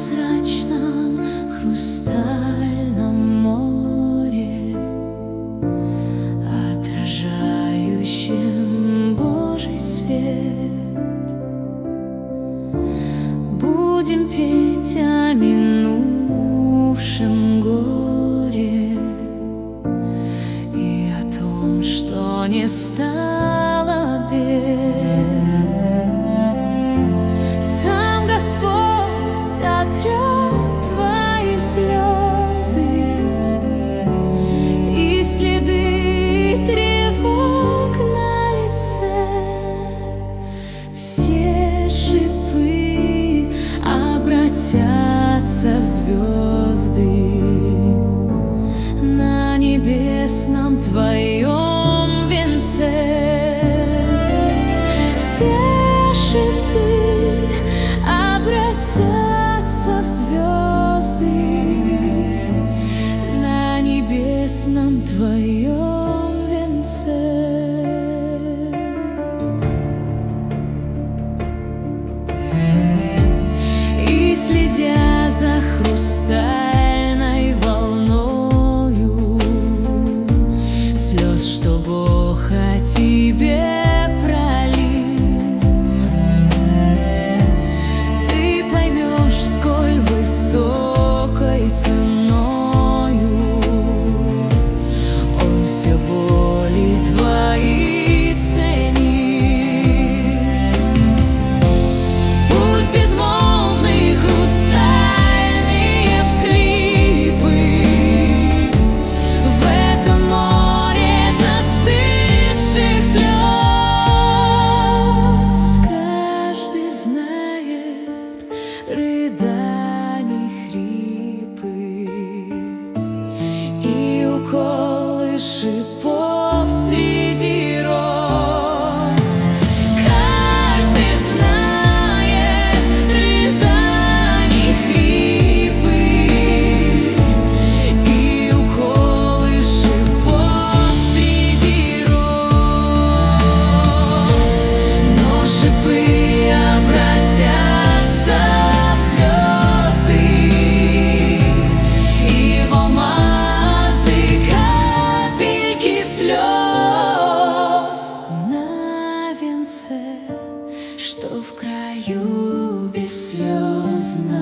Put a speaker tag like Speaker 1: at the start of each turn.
Speaker 1: прозрачном хрустальном море, отражающем Божий свет, будем петь о минувшем горе и о том, что не стало бед. Сам Господь отрет твои слезы и следы тревог на лице. Все шипы обратятся в звезды на небесном твоем венце. Все шипы обратятся в звезды на небесном твоем венце. И следя за хрустальной волною слез, что Бог о тебе пролил, ты поймешь, сколь высокой ценою Он все боли твои ценил. Пусть безмолвные хрустальные всхлипы в этом море застывших слез. Каждый знает рыданий хрипы и уколы шипов среди роз. Каждый знает рыданий хрипы и уколы шипов среди роз. Но шипы обратятся в звезды и в алмазы капельки слез на венце, что в краю бесслезно.